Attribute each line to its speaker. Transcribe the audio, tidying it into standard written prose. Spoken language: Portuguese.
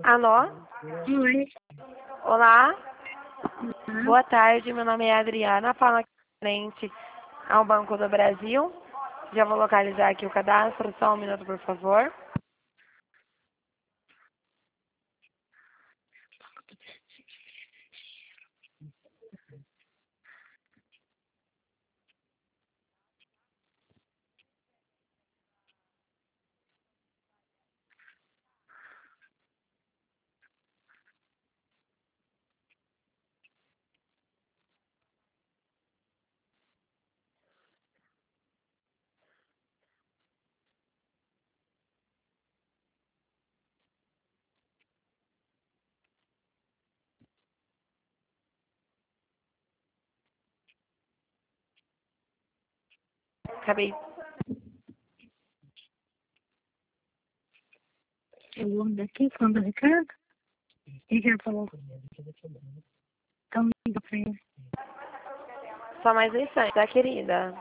Speaker 1: Alô?
Speaker 2: Oi.
Speaker 1: Olá?
Speaker 2: Uhum.
Speaker 1: Boa tarde, meu nome é Adriana, fala aqui frente ao Banco do Brasil. Já vou localizar aqui o cadastro, só um minuto, por favor. Acabei.
Speaker 2: Eu vou daqui falando do Ricardo. E já falou. Então liga pra ele.
Speaker 1: Só mais um instante, tá, querida?